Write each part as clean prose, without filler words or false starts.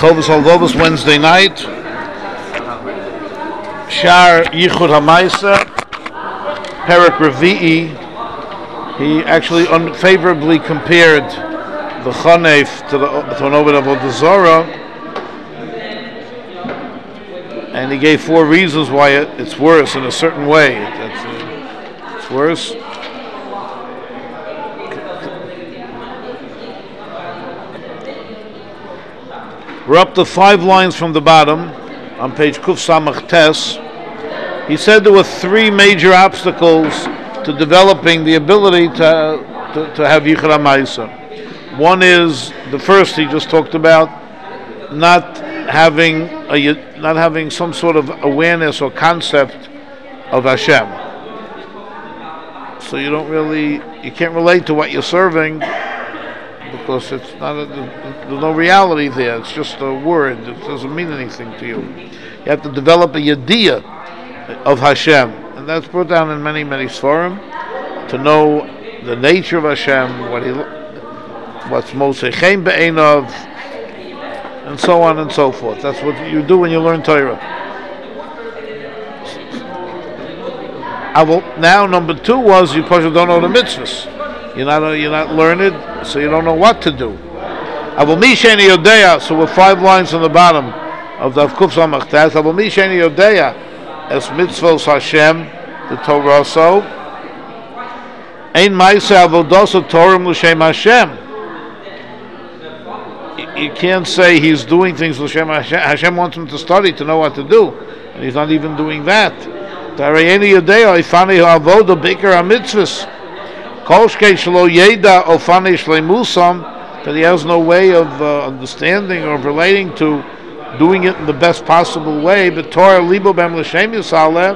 Chovos Halvovos Wednesday night. Shar Yichud HaMaisa, Perek Revi'i. He actually unfavorably compared the Chanef to an Oved Avodah Zarah, and he gave 4 reasons why it's worse in a certain way. It's worse. We're up to 5 lines from the bottom on page Kuf Samach Tes. He said there were 3 major obstacles to developing the ability to have Yichud HaMaisa. One is the first he just talked about, not having some sort of awareness or concept of Hashem. So you can't relate to what you're serving because it's not there's no reality there. It's just a word. It doesn't mean anything to you. You have to develop a yediyah of Hashem, and that's brought down in many Sforim, to know the nature of Hashem, what's Mosechem Be'einav, and so on and so forth. That's what you do when you learn Torah. Now, number 2 was you probably don't know the mitzvahs. You're not learned, so you don't know what to do. So we're 5 lines on the bottom of the Kuf Samach Tes. Es mitzvos Hashem, the Torah, so ein ma'aseh avodos Torah l'shem Hashem. You can't say he's doing things l'shem Hashem. Hashem wants him to study, to know what to do, and he's not even doing that. Tarayeni yodea ifani avoda bikar hamitzvos kol shkei shelo yeda ofani shleimusam, that he has no way of understanding or relating to doing it in the best possible way, but Torah libo bem l'shem yisale.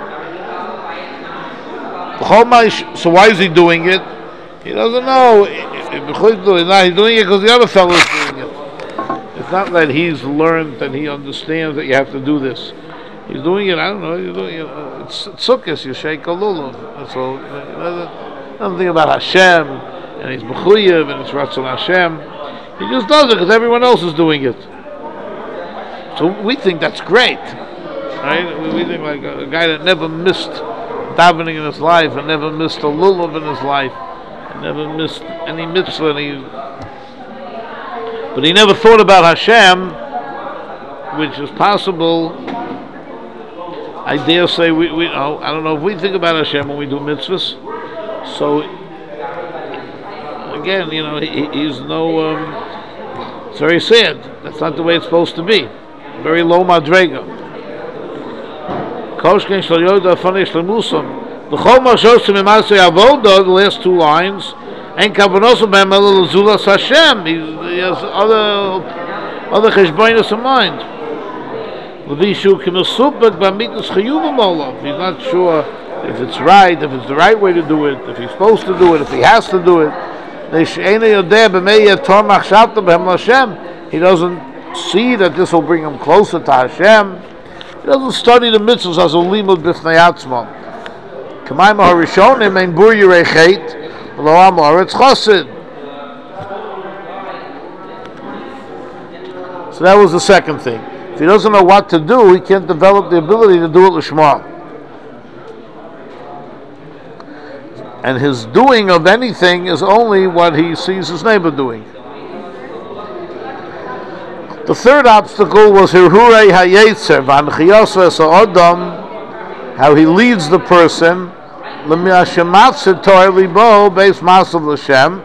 So why is he doing it? He doesn't know. He's doing it because the other fellow is doing it. It's not that he's learned and he understands that you have to do this. He's doing it. I don't know. He's doing it. It's sukkahs. You shake a lulav. So nothing about Hashem, and he's mechuyev, and it's ratzon Hashem. He just does it because everyone else is doing it. So we think that's great, right? We think like a guy that never missed davening in his life, and never missed a lulav in his life, and never missed any mitzvah, but he never thought about Hashem, which is possible. I dare say I don't know if we think about Hashem when we do mitzvahs. So again, he's it's very sad. That's not the way it's supposed to be. Very low madrega. Koshken shel yoda fanish lemusam. The chol mashosim imasei avoda, the last 2 lines, and kavanosam b'hem elul zulas Hashem. He has other cheshbonos in mind. Levishu kimesupek b'mitus chiyuvim olav. He's not sure if it's right, if it's the right way to do it, if he's supposed to do it, if he has to do it. He doesn't see that this will bring him closer to Hashem. He doesn't study the mitzvahs as a limud b'fnei atzmon. K'mayim harishonim ein bur yirei chet lo amor it's chassid. So that was the second thing. If he doesn't know what to do, he can't develop the ability to do it l'shma. And his doing of anything is only what he sees his neighbor doing. The third obstacle was Hirhurei Hayetzer, Vanchiyos V'Sa'odam, how he leads the person, L'mi'ashematzer Torah Libo, Beis Masav L'Shem.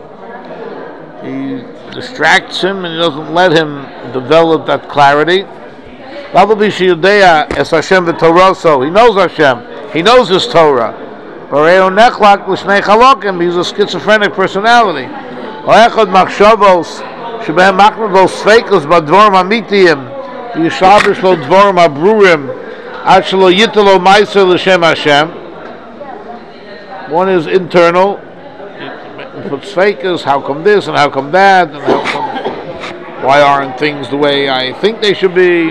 He distracts him and he doesn't let him develop that clarity. L'avabi Shiyudea Es Hashem V'Torah, he knows Hashem, he knows his Torah. Bareo Nechlak L'Shnei Chalokim, he's a schizophrenic personality. O'echad Machshavos, שבהם מקנות לו ספקוס בדבורים אמיתיים וישלבש לו דבורים הברורים עד שלא ייתן לו מייסר לשם השם. One is internal, he puts sfekos, how come this and how come that, and how come, why aren't things the way I think they should be.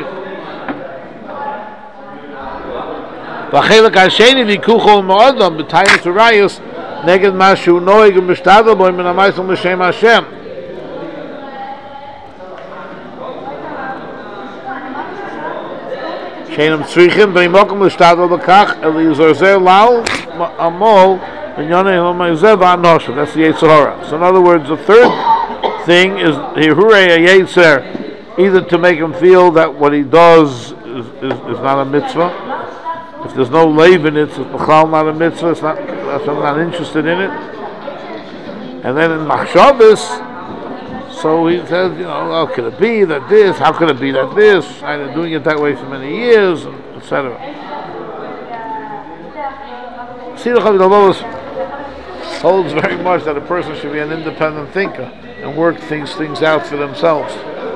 והחלק השני ויכוחו עם האדם בטענות הרייס נגד מה שהוא נוהג ומשתדל בו מן המייסר לשם השם. Sheinam tzrichim b'imokum l'shtadol b'kach el yizorzer lal amol v'nyonei l'mayzeh v'anosha. That's the Yetzer Hara. So in other words, the third thing is hirurei yetzer, either to make him feel that what he does is not a mitzvah. If there's no leiv in it, it's b'chal not a mitzvah. It's not. I'm not interested in it. And then in machshavos, so he says, how could it be that this? How could it be that this? I've been doing it that way for many years, etc. Siddur Chavos holds very much that a person should be an independent thinker and work things out for themselves.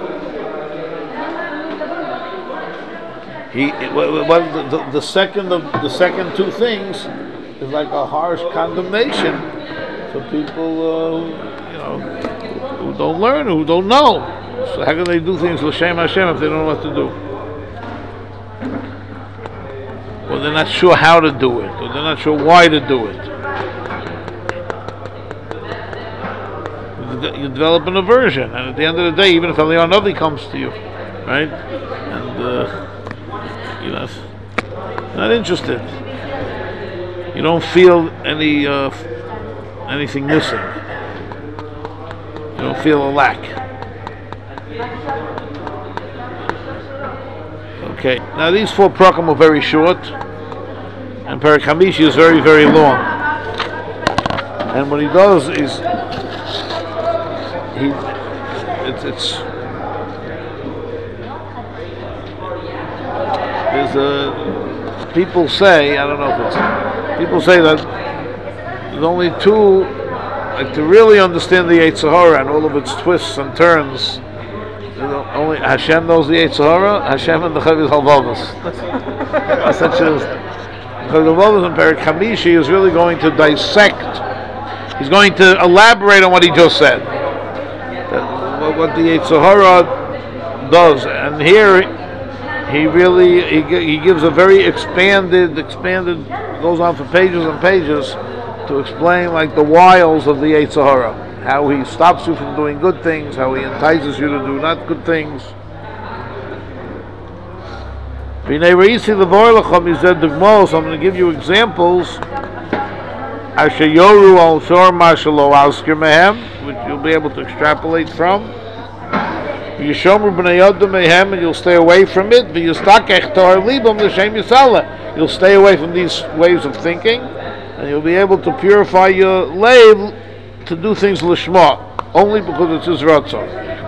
The second two things is like a harsh condemnation for people, who don't learn, who don't know. So how can they do things l'shem Hashem if they don't know what to do? Or they're not sure how to do it, or they're not sure why to do it. You develop an aversion, and at the end of the day, even if Eliyahu Navi comes to you, right, and you're not interested. You don't feel anything missing. You don't feel a lack. Okay. Now these 4 prakim are very short, and Perek Hamishi is very, very long. And what he does is people say, I don't know if it's, people say that there's only two, like to really understand the Yetzer Hara and all of its twists and turns, only Hashem knows the Yetzer Hara, Hashem and the Chavis Halvavos. That's what it is. The Halvavos and Perek Hamishi is really going to dissect, he's going to elaborate on what he just said. What the Yetzer Hara does. And here he gives a very expanded, goes on for pages and pages to explain like the wiles of the Yetzer Hara, how he stops you from doing good things, how he entices you to do not good things. So I'm going to give you examples which you'll be able to extrapolate from. And you'll stay away from it. You'll stay away from these ways of thinking, and you'll be able to purify your leiv to do things lishma, only because it's his ratzon.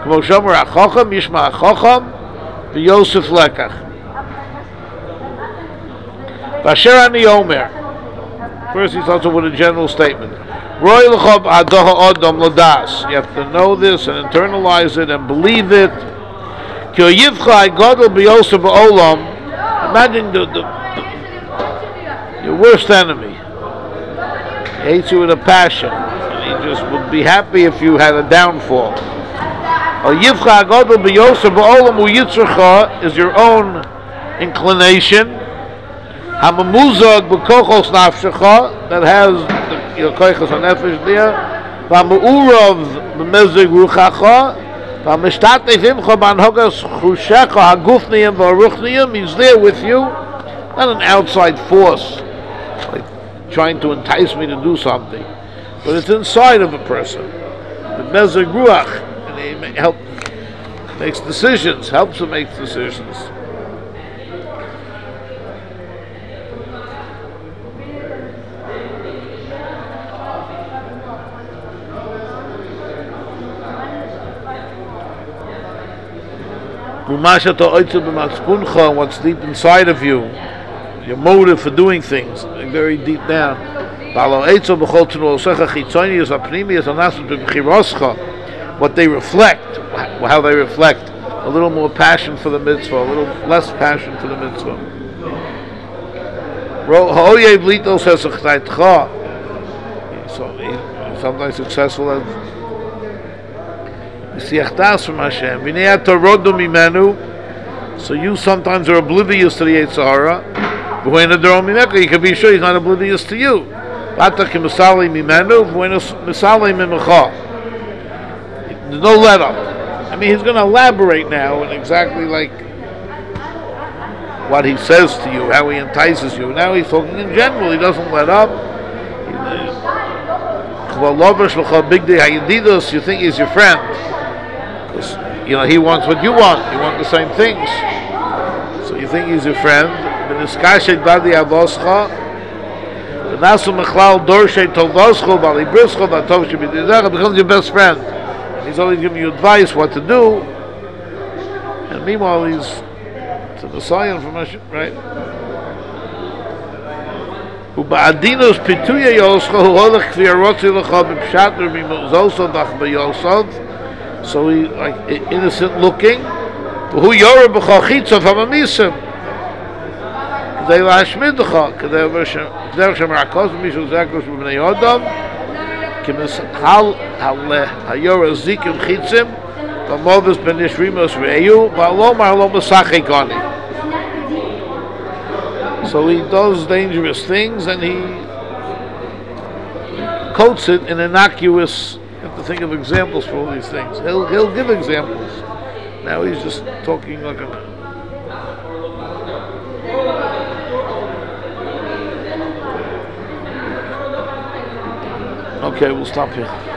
First, he starts off with a general statement. You have to know this and internalize it and believe it. Imagine your worst enemy. He hates you with a passion, and he just would be happy if you had a downfall. Is your own inclination. That has your koichos hanefesh there. V'amu'urav b'mezig ruchacha. V'amishtatef imcha b'anhogas chushecha hagufniyim v'aruchniyim. He's there with you. Not an outside force, like trying to entice me to do something. But it's inside of a person. The mezig ruach. And he makes decisions, helps him make decisions. What's deep inside of you, your motive for doing things, like very deep down. What they reflect, how they reflect, a little more passion for the mitzvah, a little less passion for the mitzvah. So he's sometimes successful at from Hashem. So you sometimes are oblivious to the Yetzer Hara. You can be sure he's not oblivious to you. There's no let up. I mean, he's going to elaborate now and exactly like what he says to you, how he entices you. Now he's talking in general. He doesn't let up. You think he's your friend. He wants what you want. You want the same things. So you think he's your friend. Becomes your best friend. He's always giving you advice what to do. And meanwhile, he's to the Messiah information, right? ובעדינוס פיתוי יוסך הוא הולך כפי הרוצי לך בפשט ובמזולסו ביוסov, so he like innocent looking, והוא יורה בך חיצוף הממיסם כדי להשמיד לך, כדי שמעקוס מישהו זקוס בבני אדם כמסחל היורה זיקים חיצים ומובס בנשרימוס ראיו והלא משחק עוני. So he does dangerous things and he coats it in innocuous. You have to think of examples for all these things. He'll give examples. Now he's just talking like a. Okay, we'll stop here.